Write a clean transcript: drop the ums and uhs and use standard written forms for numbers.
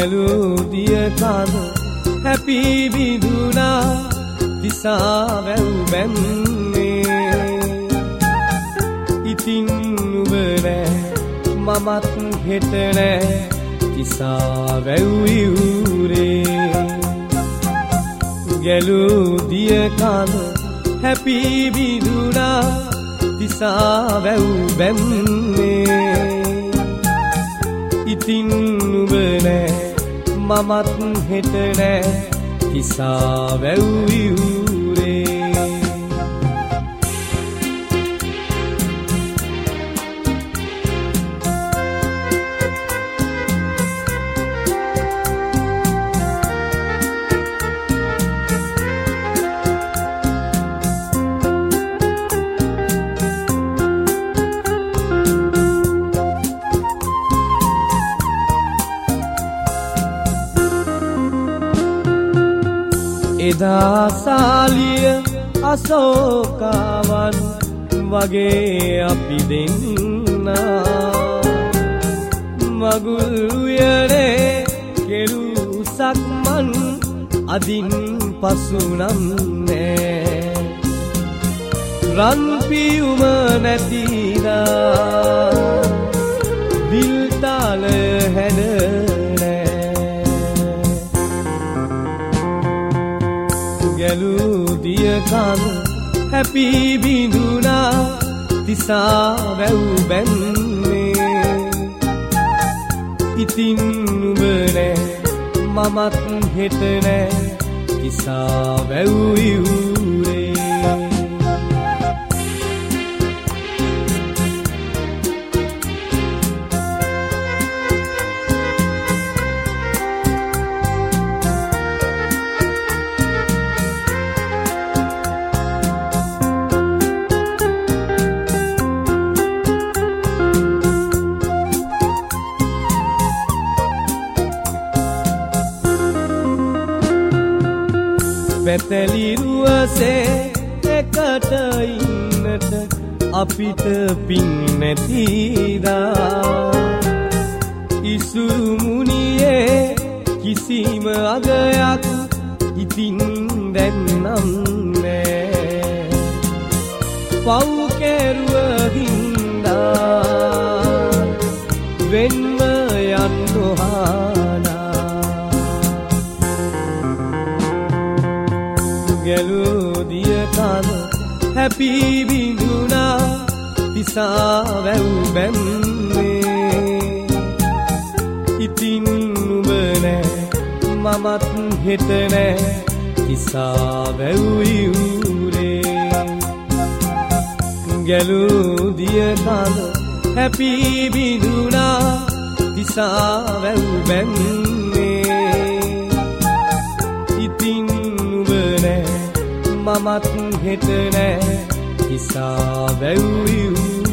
ගැලූ දිය කඳ හැපි බිඳුනා දිසා වැව් බැන්නේ ඉතින් නුඹ නෑ මමත් හෙට නෑ දිසා වැව් ඉවුරේ ගැලූ දිය කඳ හැපි බිඳුනා දිසා වැව් බැන්නේ ඉතින් නුඹ නෑ මමත් හෙට නෑ දිසා වැව් ඉවුරේ එදා සාලිය අශෝකාවන් වගේ අපි දෙන්නා මගුල් උයනේ කෙරූ සක්මන් අදින් පසු නම් නෑ රන් පියුම නැතිනා දිල්තාල හැඩ ගැලූ දිය කඳ හැපි බිඳුනා දිසා වැව් බැන්නේ ඉතින් නුඹ නෑ මමත් හෙට නෑ දිසා වැව් ඉවුරේ පැතලිරුවසේ එකට ඉන්නට අපිට පින් නැතිදා ඉසුමුනියේ කිසිම අගයක් ඉතින් දැන්නම් නෑ පව් කෙරුවහින්දා වෙන්ව යන්නොහානා ගැලූ දිය කඳ හැපි බිඳුනා දිසා වැව් බැන්නේ ඉතින් නුඹ නෑ මමත් හෙට නෑ දිසා වැව් ඉවුරේ ගැලූ දිය කඳ හැපි බිඳුනා දිසා වැව් බැන්නේ ඉතින් මමත් හෙට නෑ දිසා වැව් ඉවුරේ